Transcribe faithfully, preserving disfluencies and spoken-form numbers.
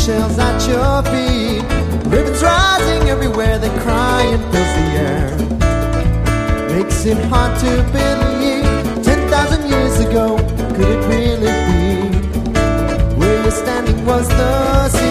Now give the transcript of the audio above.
seashells at your feet. Ribbons rising everywhere, they cry and fills the air. Makes it hard to believe ten thousand years ago, could it really be? Where you're standing was the sea.